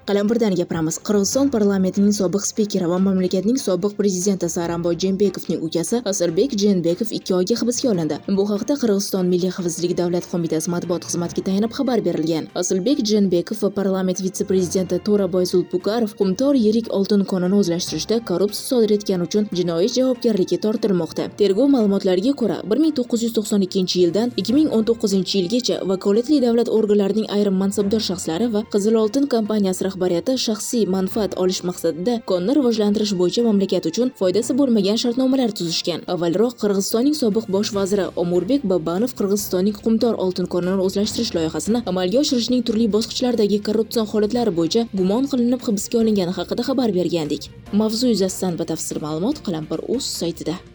Qalampirdan gapiramiz. Qirg'iziston parlamentining sobiq spikeri va mamlakatning sobiq prezidenti Sooronbay Jeenbekovning ukasi Asylbek Jeenbekov 2 oyga hibsga olindi. Bu haqda Qirg'iziston Milliy xavfsizlik davlat qo'mitasi matbuot xizmatiga tayanib xabar berilgan. Asylbek Jeenbekov va parlament vitse-prezidenti To'raboy Zulpukarov Qumtor yirik oltin konini o'zlashtirishda korrupsiya sodir etgani uchun jinoiy javobgarlikka tortilmoqda. Tergov ma'lumotlariga ko'ra, 1992-yildan 2019-yilgacha vakolatli davlat organlarining ayrim mansabdor shaxslari va Qizil oltin kompaniyasi rahbariyati shaxsiy manfaat olish maqsadida konni rivojlantirish bo'yicha mamlakat uchun foydasi bo'lmagan shartnomalar tuzishgan. Avvalroq Qirg'izistonning sobiq bosh vaziri Omurbek Babanov Qirg'izistonning Qumtor oltin konini o'zlashtirish loyihasini amalga oshirishning turli bosqichlaridagi korrupsion holatlari bo'yicha gumon qilinib hibsga olingani haqida xabar bergandik. Mavzu yuzasidan batafsil ma'lumot Qalampir.uz saytida.